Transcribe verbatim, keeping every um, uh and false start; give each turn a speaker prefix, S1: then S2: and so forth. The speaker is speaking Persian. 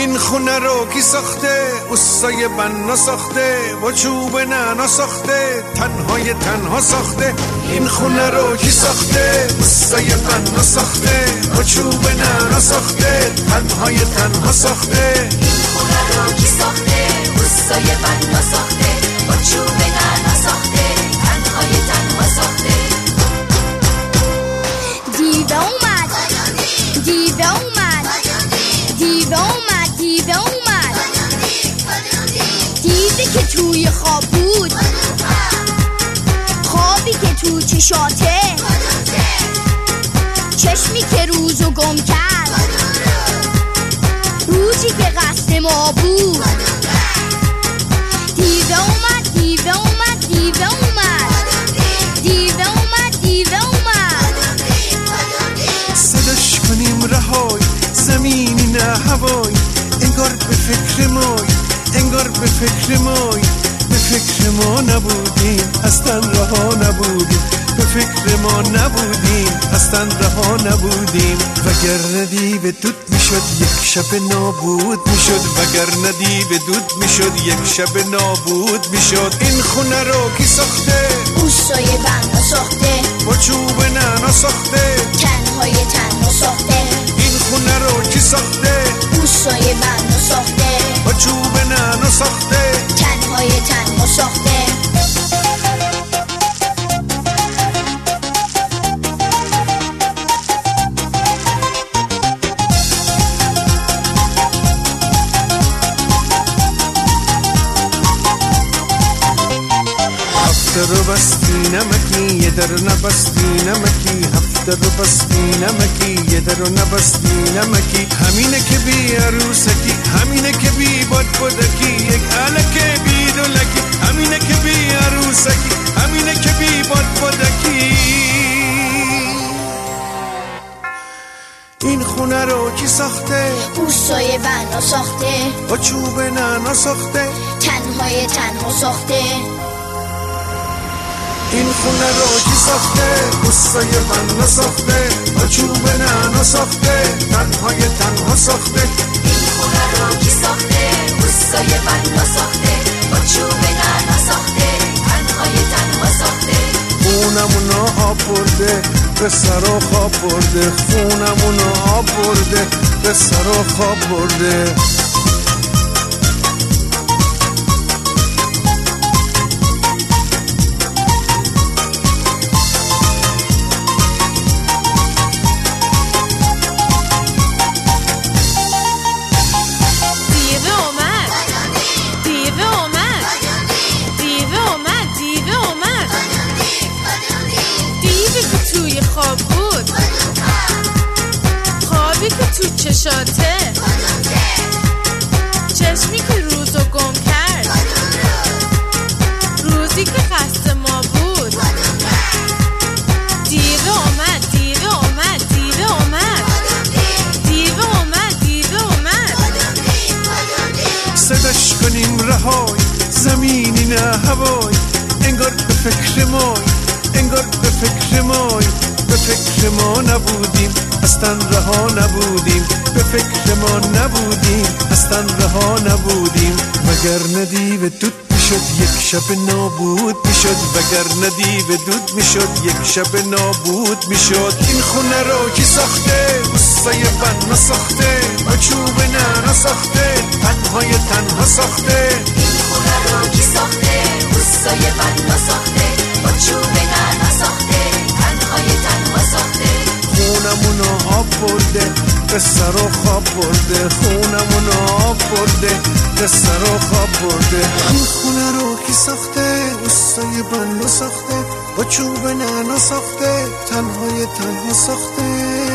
S1: این خونه رو کی ساخته؟ اوستای بنا ساخته، با چوب نعنا ساخته، تنهای تنها ساخته. این خونه رو کی ساخته؟ اوستای بنا ساخته، با چوب نعنا ساخته، تنهای تنها ساخته.
S2: این خونه رو کی ساخته؟ اوستای بنا ساخته، با چوب نعنا ساخته، تنهای تنها ساخته.
S3: دیوه اومد، دیوه اومد، دیوه اومد، دیوه اومد، دیوی که توی خواب بود، خوابی که تو چشاته، چشمی که روزو گم کرد، روزی که قصد ما بود. دیوه اومد، دیوه اومد، دیوه اومد، دیوه اومد، دیوه اومد.
S1: صداش کنیم رهای، زمینی نه هوای، انگار به فکر مای، انگار به فکر مای. به فکر ما نبودیم، اصلا رها نبودیم، به فکر ما نبودیم، اصلا رها نبودیم. وگر دیو دود میشد یک شب نابود میشد، وگر ندیو دود میشد یک شب نابود میشد. این خونه رو کی ساخته؟
S3: اوستای بنا ساخته،
S1: با چوب نعنا ساخته،
S3: تنهای تنها ساخته.
S1: این خونه رو کی ساخته؟
S3: اوستای بنا ساخته،
S1: با چوب نعنا ساخته،
S3: تنهای تنها ساخته.
S1: هفته رو بستی نمکی یه در نبستی نمکی، هفته رو بستی نمکی یه در رو نبستی نمکی. همینه که بی عروسکی، همینه که بی باد بادکی، یک علکه بی دولکی، همینه که بی عروسکی، همینه که بی باد بادکی. این خونه رو کی ساخته؟
S3: اوستای بنا ساخته،
S1: با چوب نعنا ساخته،
S3: تنهای تنها ساخته.
S1: این خونه رو کی ساخته؟ اوستای بنا ساخته، با چوب نعنا ساخته، تنهای تنها ساخته.
S2: این خونه رو کی ساخته؟ اوستای بنا ساخته، با چوب نعنا ساخته، تنهای تنها ساخته.
S1: خونمونو آب برده، به سر و خواب برده، خونمونو آب برده، به سر و خواب برده.
S4: خواب بود، خوابی که تو چشاته، چشمی که روزو گم کرد، روزی که قصد ما بود. دیوه اومد، دیوه اومد، دیوه اومد، دیوه اومد، دیوه اومد.
S1: صداش کنیم رهای، زمینی نه هوای، انگار به فکر مای، انگار به فکر مای. به فکر ما نبودیم، اصلا رها نبودیم، به فکر ما نبودیم، اصلا رها نبودیم. وگر ندیو دود میشد یک شب نابود میشد، وگر ندیو دود میشد یک شب نابود میشد. این خونه رو کی ساخته؟ اوستای بنا ساخته، با چوب نعنا ساخته، تنهای تنها ساخته.
S2: این خونه رو کی ساخته؟ اوستای بنا ساخته، با چوب نعنا ساخته، تنهای تنها ساخته.
S1: خونمونو آب برده، به سر و خواب برده، خونمونو آب برده، به سر و خواب برده. این خونه رو کی ساخته؟ اوستای بنا ساخته، با چوب نعنا ساخته، تنهای تنها ساخته.